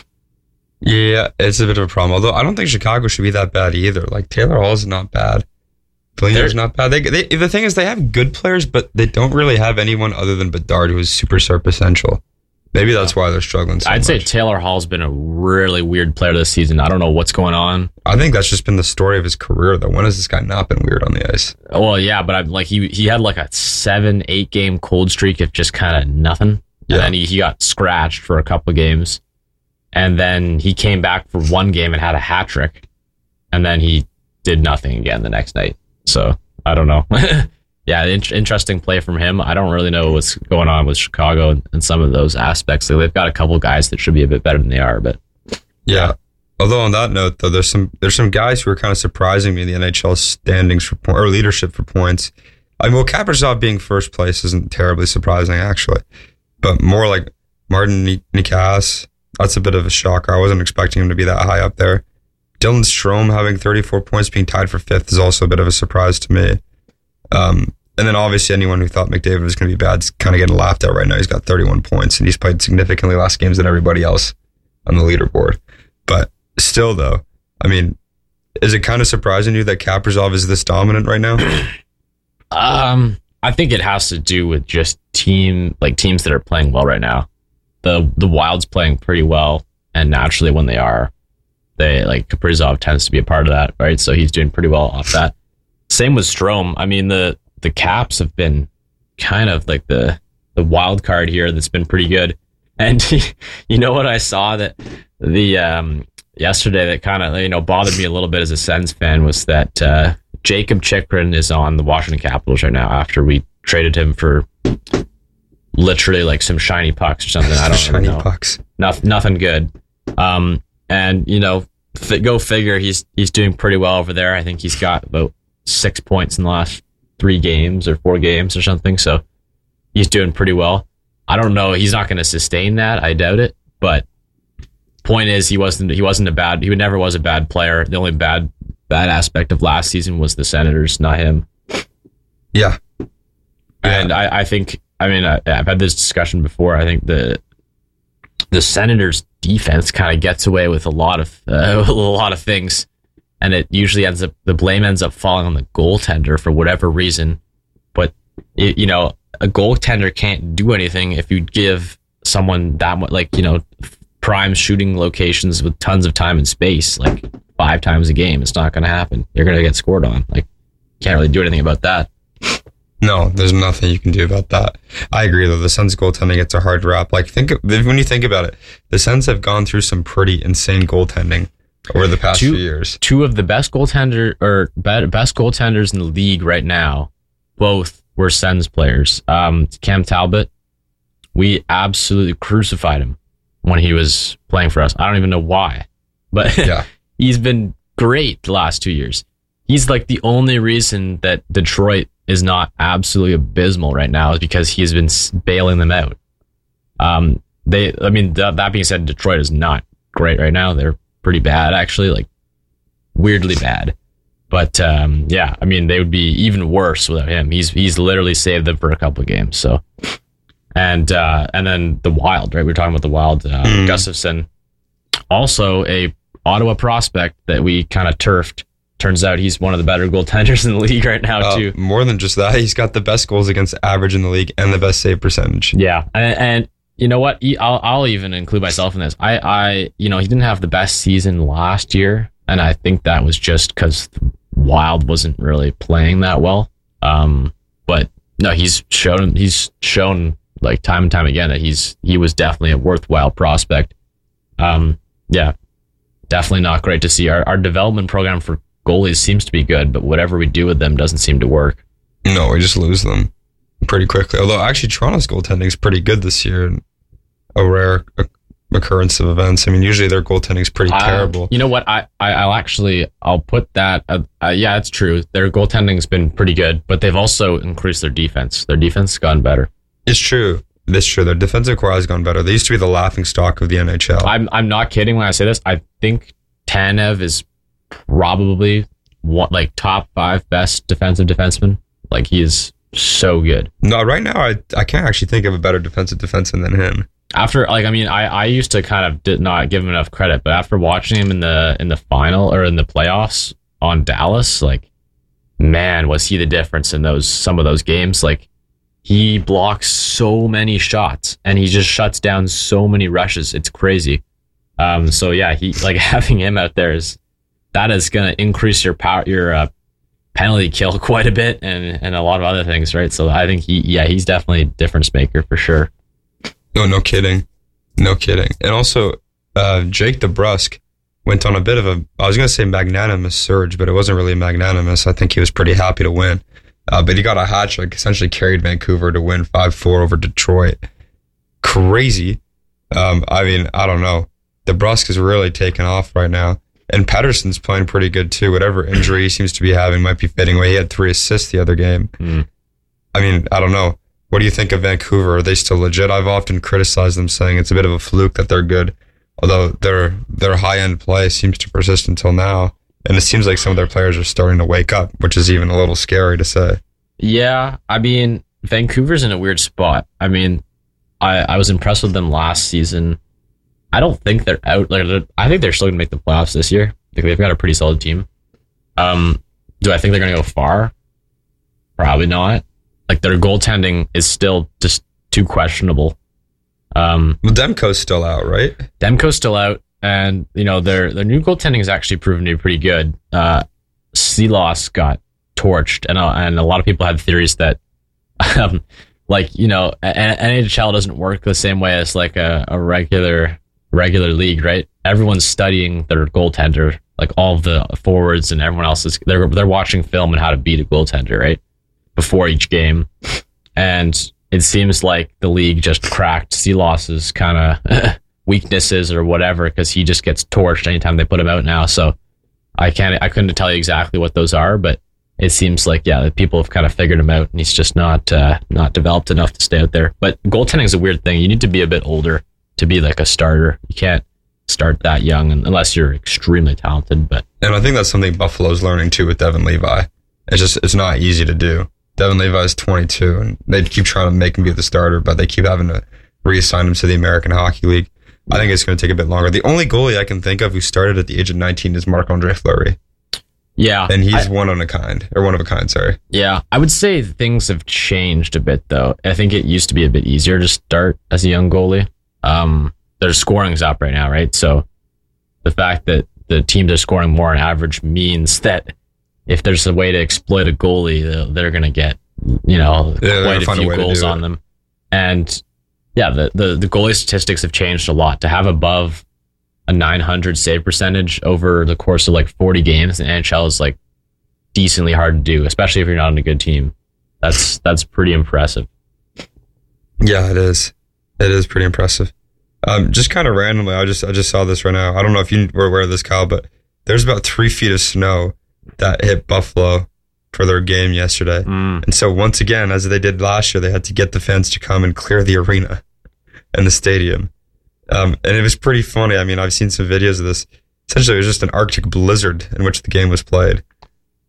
Yeah, it's a bit of a problem. Although I don't think Chicago should be that bad either. Taylor Hall is not bad. Foligno's not bad. The thing is, they have good players, but they don't really have anyone other than Bedard, who is super essential. Maybe that's why they're struggling so much. I'd say Taylor Hall's been a really weird player this season. I don't know what's going on. I think that's just been the story of his career, though. When has this guy not been weird on the ice? Well, yeah, but he had a 7-8 game cold streak of just kind of nothing. Yeah. And then he got scratched for a couple of games. And then he came back for one game and had a hat trick. And then he did nothing again the next night. So I don't know. Yeah, interesting play from him. I don't really know what's going on with Chicago and some of those aspects. They've got a couple of guys that should be a bit better than they are, but yeah. Although on that note, though, there's some guys who are kind of surprising me in the NHL standings or leadership for points. Kaprizov being first place isn't terribly surprising actually, but more like Martin Nikas. That's a bit of a shocker. I wasn't expecting him to be that high up there. Dylan Strome having 34 points, being tied for fifth, is also a bit of a surprise to me. And then obviously anyone who thought McDavid was going to be bad is kind of getting laughed at right now. He's got 31 points, and he's played significantly less games than everybody else on the leaderboard. But still, though, is it kind of surprising you that Kaprizov is this dominant right now? I think it has to do with just teams that are playing well right now. The Wild's playing pretty well, and naturally when they are, Kaprizov tends to be a part of that, right? So he's doing pretty well off that. Same with Strome. The Caps have been kind of like the wild card here that's been pretty good. And you know what I saw that yesterday that kind of bothered me a little bit as a Sens fan was that Jacob Chychrun is on the Washington Capitals right now after we traded him for literally some shiny pucks or something. I don't really know. Pucks. Nothing good. And go figure, he's doing pretty well over there. I think he's got about 6 points in the last 3 games or 4 games or something. So he's doing pretty well. I don't know. He's not going to sustain that. I doubt it. But point is, he never was a bad player. The only bad aspect of last season was the Senators, not him. Yeah. And I think, I've had this discussion before. I think the Senators defense kind of gets away with a lot of things. And it usually the blame ends up falling on the goaltender for whatever reason. But, a goaltender can't do anything if you give someone that much, prime shooting locations with tons of time and space, 5 times a game. It's not going to happen. You're going to get scored on. Can't really do anything about that. No, there's nothing you can do about that. I agree, though. The Sens goaltending gets a hard rap. When you think about it, the Sens have gone through some pretty insane goaltending over the past few years. 2 of the best best goaltenders in the league right now, both were Sens players. Cam Talbot, we absolutely crucified him when he was playing for us. I don't even know why, but yeah. He's been great the last 2 years. He's the only reason that Detroit is not absolutely abysmal right now is because he has been bailing them out. That being said, Detroit is not great right now. They're pretty bad, actually, weirdly bad. But yeah, I mean, they would be even worse without him. He's literally saved them for a couple of games. So, and then the Wild, right? We were talking about the Wild. Gustafsson, also a Ottawa prospect that we kind of turfed. Turns out he's one of the better goaltenders in the league right now too. More than just that, he's got the best goals against average in the league and the best save percentage. Yeah, and you know what? I'll even include myself in this. I he didn't have the best season last year, and I think that was just because Wild wasn't really playing that well. But no, he's shown like time and time again that he was definitely a worthwhile prospect. Yeah, definitely not great to see. Our development program for goalies seems to be good, but whatever we do with them doesn't seem to work. No, we just lose them pretty quickly. Although actually Toronto's goaltending is pretty good this year. A rare occurrence of events. I mean, usually their goaltending is pretty terrible. You know what? I'll put that. Yeah, it's true. Their goaltending's been pretty good, but they've also increased their defense. Their defense has gotten better. It's true. It's true. Their defensive core has gone better. They used to be the laughing stock of the NHL. I'm not kidding when I say this. I think Tanev is probably top 5 best defensive defenseman. Like, he is so good. No, right now I can't actually think of a better defensive defenseman than him. After, I used to kind of did not give him enough credit, but after watching him in the final or in the playoffs on Dallas, like, man, was he the difference in some of those games. Like, he blocks so many shots and he just shuts down so many rushes. It's crazy. So yeah, having him out there is going to increase your power, your penalty kill quite a bit, and a lot of other things, right? So I think he's definitely a difference maker for sure. No kidding. And also, Jake DeBrusk went on a bit of I was going to say magnanimous surge, but it wasn't really magnanimous. I think he was pretty happy to win. But he got a hat trick, essentially carried Vancouver to win 5-4 over Detroit. Crazy. I mean, I don't know. DeBrusk is really taking off right now. And Pettersson's playing pretty good too. Whatever injury he seems to be having might be fading away. He had 3 assists the other game. I mean, I don't know. What do you think of Vancouver? Are they still legit? I've often criticized them, saying it's a bit of a fluke that they're good, although their high-end play seems to persist until now. And it seems like some of their players are starting to wake up, which is even a little scary to say. Yeah, I mean, Vancouver's in a weird spot. I mean, I was impressed with them last season. I don't think they're out. I think they're still going to make the playoffs this year. Like, they've got a pretty solid team. Do I think they're going to go far? Probably not. Like, their goaltending is still just too questionable. Well, Demko's still out, right? Demko's still out, and their new goaltending has actually proven to be pretty good. Silas got torched, and a lot of people had theories that, NHL doesn't work the same way as like a regular league, right? Everyone's studying their goaltender, like all of the forwards and everyone else they're watching film and how to beat a goaltender, right? Before each game. And it seems like the league just cracked Silas's kind of weaknesses or whatever, because he just gets torched anytime they put him out now. So I couldn't tell you exactly what those are, but it seems like, yeah, people have kind of figured him out, and he's just not developed enough to stay out there. But goaltending is a weird thing. You need to be a bit older to be like a starter. You can't start that young unless you're extremely talented. And I think that's something Buffalo's learning too with Devin Levi. It's not easy to do. Devin Levi is 22, and they keep trying to make him be the starter, but they keep having to reassign him to the American Hockey League. I think it's going to take a bit longer. The only goalie I can think of who started at the age of 19 is Marc-Andre Fleury. Yeah. And he's one of a kind, sorry. Yeah. I would say things have changed a bit, though. I think it used to be a bit easier to start as a young goalie. Their scoring's up right now, right? So the fact that the teams are scoring more on average means that if there's a way to exploit a goalie, they're going to get, quite a few goals on them. And yeah, the goalie statistics have changed a lot. To have above a 900 save percentage over the course of like 40 games in NHL is like decently hard to do, especially if you're not on a good team. That's pretty impressive. Yeah, it is. It is pretty impressive. Just kind of randomly, I just saw this right now. I don't know if you were aware of this, Kyle, but there's about 3 feet of snow that hit Buffalo for their game yesterday. And so once again, as they did last year, they had to get the fans to come and clear the arena and the stadium. And it was pretty funny. I mean, I've seen some videos of this. Essentially, it was just an Arctic blizzard in which the game was played.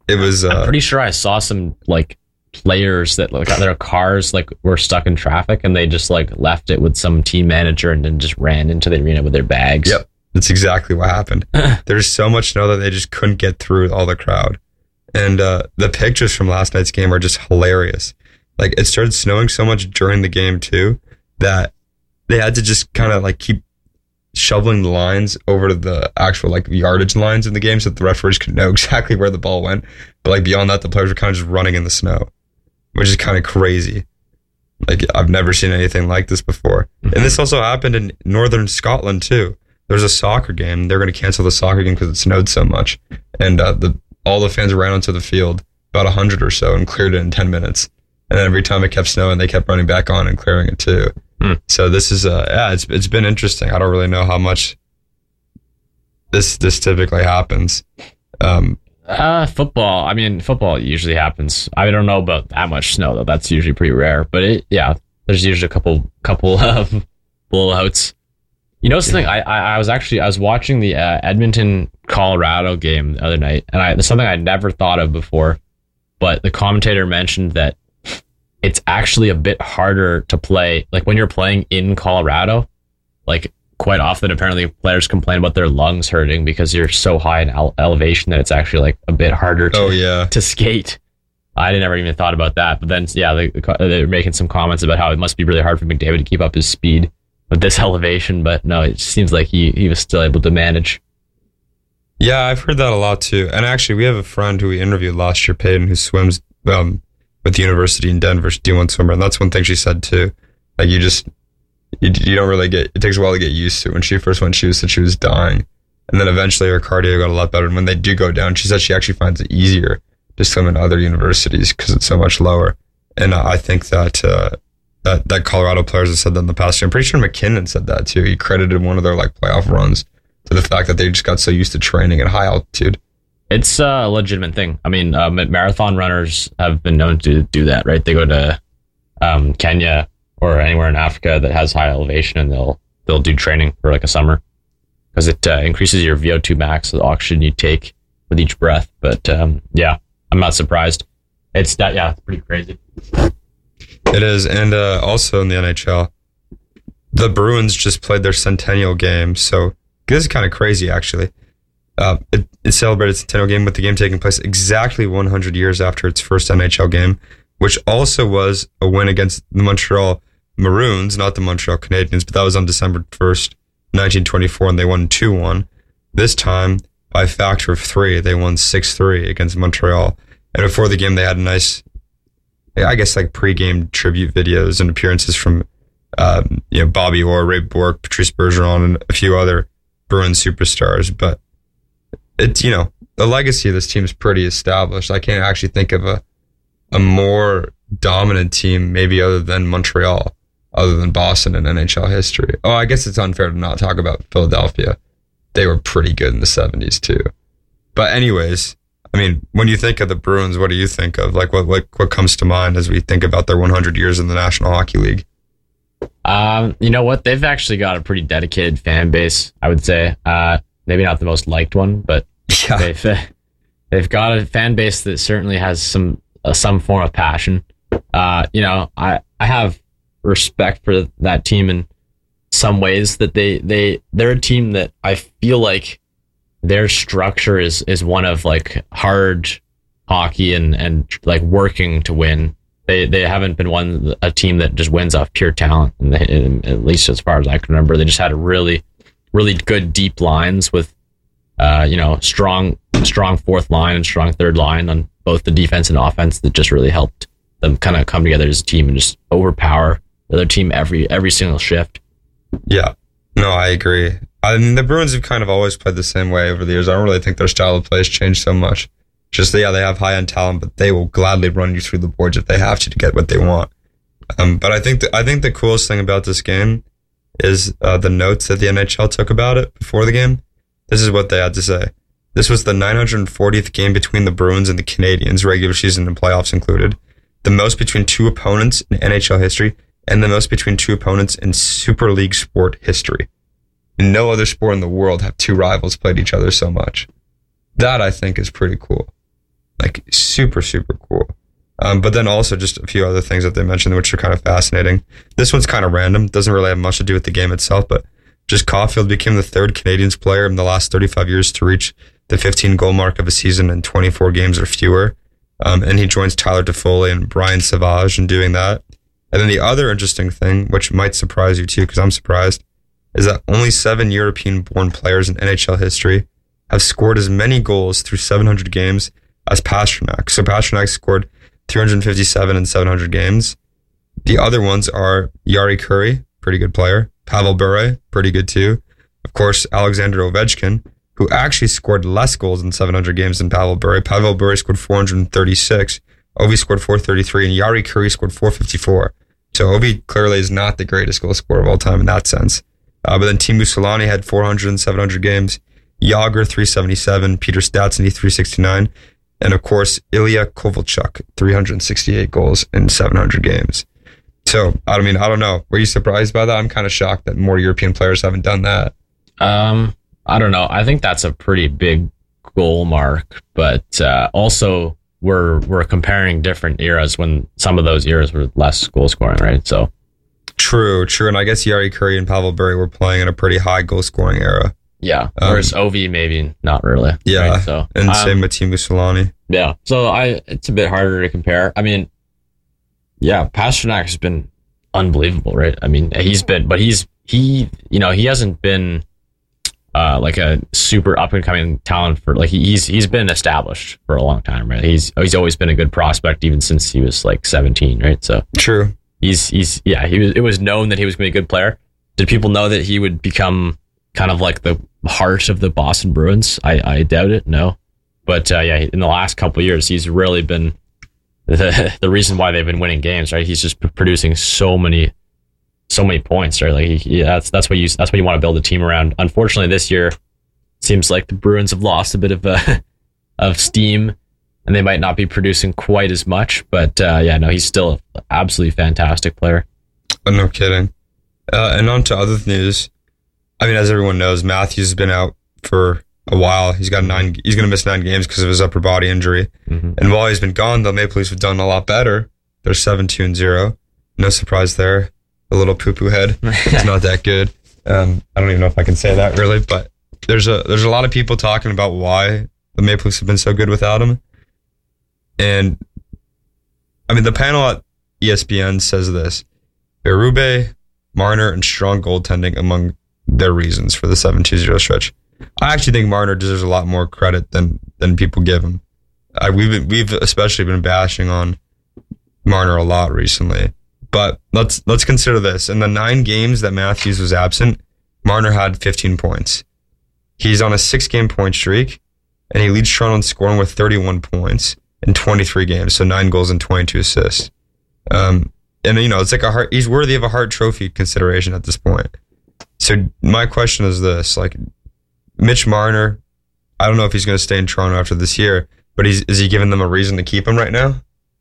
it was. I'm pretty sure I saw some like players that like their cars like were stuck in traffic and they just like left it with some team manager and then just ran into the arena with their bags. Yep, that's exactly what happened. There's so much snow that they just couldn't get through all the crowd. And the pictures from last night's game are just hilarious. Like, it started snowing so much during the game too that they had to just kind of like keep shoveling the lines over to the actual like yardage lines in the game so that the referees could know exactly where the ball went. But like beyond that, the players were kind of just running in the snow, which is kind of crazy. Like, I've never seen anything like this before. Mm-hmm. And this also happened in northern Scotland too. There's a soccer game. They're going to cancel the soccer game because it snowed so much. And all the fans ran onto the field, about 100 or so, and cleared it in 10 minutes. And then every time it kept snowing, they kept running back on and clearing it too. So this is, it's been interesting. I don't really know how much this typically happens. Football. I mean, football usually happens. I don't know about that much snow though. That's usually pretty rare. But there's usually a couple of blowouts. You know something? I was watching the Edmonton Colorado game the other night, and there's something I never thought of before. But the commentator mentioned that it's actually a bit harder to play. Like when you're playing in Colorado, like quite often apparently players complain about their lungs hurting because you're so high in elevation that it's actually like a bit harder to skate. I never even thought about that. But then, they're making some comments about how it must be really hard for McDavid to keep up his speed with this elevation. But no, it seems like he was still able to manage. Yeah, I've heard that a lot too. And actually, we have a friend who we interviewed last year, Peyton, who swims with the university in Denver, D1 swimmer. And that's one thing she said too. Like you don't really it takes a while to get used to. When she first went, she said she was dying. And then eventually her cardio got a lot better. And when they do go down, she said she actually finds it easier to swim in other universities because it's so much lower. And I think that Colorado players have said that in the past year. I'm pretty sure McKinnon said that too. He credited one of their like playoff runs to the fact that they just got so used to training at high altitude. It's a legitimate thing. I mean, marathon runners have been known to do that, right? They go to Kenya or anywhere in Africa that has high elevation, and they'll do training for like a summer because it increases your VO2 max, the oxygen you take with each breath. But I'm not surprised. It's pretty crazy. It is, and also in the NHL, the Bruins just played their centennial game, so this is kind of crazy actually. It celebrated its centennial game with the game taking place exactly 100 years after its first NHL game, which also was a win against the Montreal Maroons, not the Montreal Canadiens, but that was on December 1st, 1924, and they won 2-1. This time, by a factor of 3, they won 6-3 against Montreal. And before the game, they had a nice, I guess, like pre-game tribute videos and appearances from Bobby Orr, Ray Bourque, Patrice Bergeron, and a few other Bruins superstars. But it's, the legacy of this team is pretty established. I can't actually think of a more dominant team, maybe other than Montreal, other than Boston in NHL history. Oh, I guess it's unfair to not talk about Philadelphia. They were pretty good in the 70s too. But anyways, I mean, when you think of the Bruins, what do you think of? Like, what comes to mind as we think about their 100 years in the National Hockey League? You know what? They've actually got a pretty dedicated fan base, I would say. Maybe not the most liked one, but they've got a fan base that certainly has some form of passion. I have respect for that team in some ways. That they're a team that I feel like their structure is one of like hard hockey and like working to win. They haven't been a team that just wins off pure talent, and at least as far as I can remember. They just had a really, really good deep lines with strong fourth line and strong third line on both the defense and offense that just really helped them kind of come together as a team and just overpower the other team every single shift. Yeah, no, I agree. I mean, the Bruins have kind of always played the same way over the years. I don't really think their style of play has changed so much. Just, they have high-end talent, but they will gladly run you through the boards if they have to get what they want. But I think the coolest thing about this game is the notes that the NHL took about it before the game. This is what they had to say. This was the 940th game between the Bruins and the Canadiens, regular season and playoffs included, the most between two opponents in NHL history, and the most between two opponents in Super League sport history. In no other sport in the world have two rivals played each other so much. That, I think, is pretty cool. Like super, super cool. But then also just a few other things that they mentioned, which are kind of fascinating. This one's kind of random. Doesn't really have much to do with the game itself, but just Caulfield became the third Canadiens player in the last 35 years to reach the 15 goal mark of a season in 24 games or fewer. And he joins Tyler Toffoli and Brian Savage in doing that. And then the other interesting thing, which might surprise you too, because I'm surprised, is that only 7 European-born players in NHL history have scored as many goals through 700 games as Pastrnak. So Pastrnak scored 357 in 700 games. The other ones are Jari Kurri, pretty good player. Pavel Bure, pretty good too. Of course, Alexander Ovechkin, who actually scored less goals in 700 games than Pavel Bure. Pavel Bure scored 436. Ovi scored 433, and Jari Kurri scored 454. So Ovi clearly is not the greatest goal scorer of all time in that sense. But then Teemu Selanne had 400 in 700 games. Jágr 377, Peter Stastny 369, and of course Ilya Kovalchuk 368 goals in 700 games. So I don't know. Were you surprised by that? I'm kind of shocked that more European players haven't done that. I don't know. I think that's a pretty big goal mark, but also we're comparing different eras when some of those eras were less goal scoring, right? So true, and I guess Jari Kurri and Pavel Bure were playing in a pretty high goal scoring era. Yeah, whereas Ovi maybe not really. Yeah, right? So and same with Teemu Selanne. Yeah, so it's a bit harder to compare. I mean, yeah, Pastrnak has been unbelievable, right? I mean, he hasn't been like a super up and coming talent for like he's been established for a long time, right? He's always been a good prospect even since he was like 17, right? So true. It was known that he was going to be a good player. Did people know that he would become kind of like the heart of the Boston Bruins? I doubt it. No, but in the last couple of years, he's really been the reason why they've been winning games, right? He's just producing so many points, right? Like that's what you want to build a team around. Unfortunately, this year seems like the Bruins have lost a bit of steam, and they might not be producing quite as much. But he's still an absolutely fantastic player. No kidding. And on to other news. I mean, as everyone knows, Matthews has been out for a while. He's going to miss 9 games because of his upper body injury. Mm-hmm. And while he's been gone, the Maple Leafs have done a lot better. They're 7-2-0. No surprise there. A little poo-poo head. It's not that good. I don't even know if I can say that really, but there's a lot of people talking about why the Maple Leafs have been so good without him. And I mean, the panel at ESPN says this: Berube, Marner, and strong goaltending among their reasons for the 7-2-0 stretch. I actually think Marner deserves a lot more credit than people give him. We've especially been bashing on Marner a lot recently. But let's consider this. In the 9 games that Matthews was absent, Marner had 15 points. He's on a 6-game point streak, and he leads Toronto in scoring with 31 points in 23 games, so 9 goals and 22 assists. And it's like he's worthy of a Hart Trophy consideration at this point. So my question is this: like, Mitch Marner, I don't know if he's going to stay in Toronto after this year, but is he giving them a reason to keep him right now?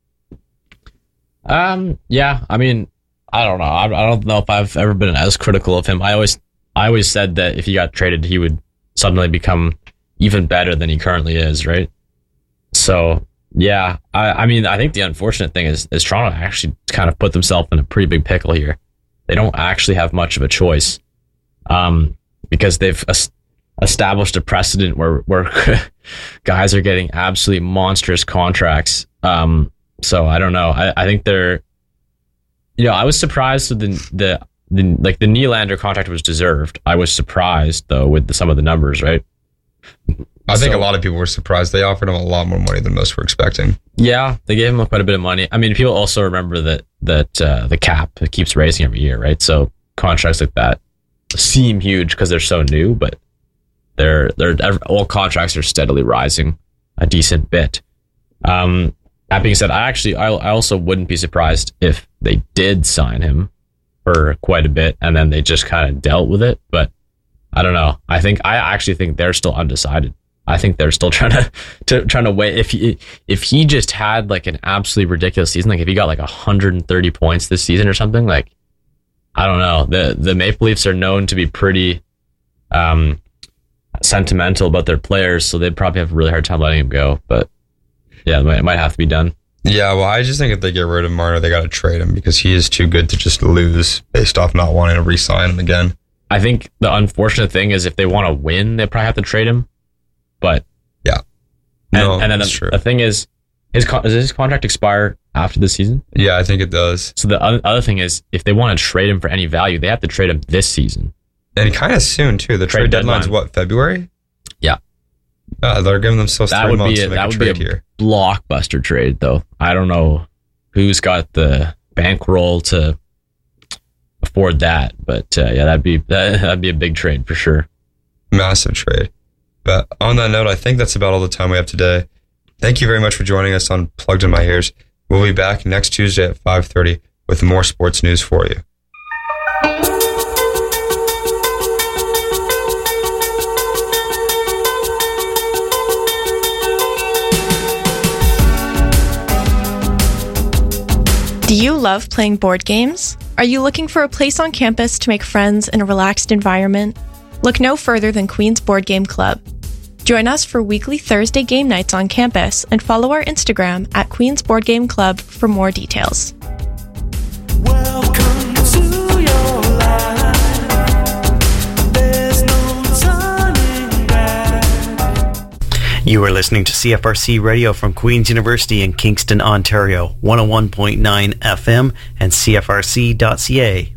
Yeah, I mean, I don't know. I don't know if I've ever been as critical of him. I always said that if he got traded, he would suddenly become even better than he currently is, right? So, yeah, I mean, I think the unfortunate thing is Toronto actually kind of put themselves in a pretty big pickle here. They don't actually have much of a choice, because they've established a precedent where guys are getting absolutely monstrous contracts. So I don't know. I think they're, I was surprised with the Nylander contract was deserved. I was surprised though with some of the numbers, right? I think a lot of people were surprised. They offered him a lot more money than most were expecting. Yeah, they gave him quite a bit of money. I mean, people also remember that the cap keeps raising every year, right? So contracts like that seem huge because they're so new, but all contracts are steadily rising a decent bit. That being said, I also wouldn't be surprised if they did sign him for quite a bit and then they just kind of dealt with it. But I don't know. I actually think they're still undecided. I think they're still trying to weigh if he just had like an absolutely ridiculous season, like if he got like 130 points this season or something, like I don't know. The Maple Leafs are known to be pretty sentimental about their players, so they'd probably have a really hard time letting him go. But Yeah, it might have to be done. Yeah, well, I just think if they get rid of Marner, they got to trade him because he is too good to just lose based off not wanting to re-sign him again. I think the unfortunate thing is if they want to win, they probably have to trade him. But yeah, and then the thing is, does his contract expire after the season? Yeah, I think it does. So the other thing is, if they want to trade him for any value, they have to trade him this season. And kind of soon, too. The trade deadline's what, February? Yeah. They're giving themselves 3 months to make a trade here. Blockbuster trade, though. I don't know who's got the bankroll to afford that, but yeah, that'd be a big trade for sure. Massive trade. But on that note, I think that's about all the time we have today. Thank you very much for joining us on Plugged in My Ears. We'll be back next Tuesday at 5:30 with more sports news for you. Do you love playing board games? Are you looking for a place on campus to make friends in a relaxed environment? Look no further than Queen's Board Game Club. Join us for weekly Thursday game nights on campus and follow our Instagram at Queen's Board Game Club for more details. Welcome to your life. There's no turning back. You are listening to CFRC Radio from Queen's University in Kingston, Ontario, 101.9 FM and CFRC.ca.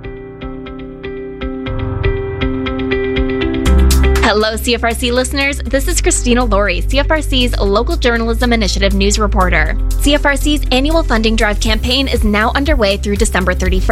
Hello, CFRC listeners. This is Christina Laurie, CFRC's Local Journalism Initiative news reporter. CFRC's annual funding drive campaign is now underway through December 31st.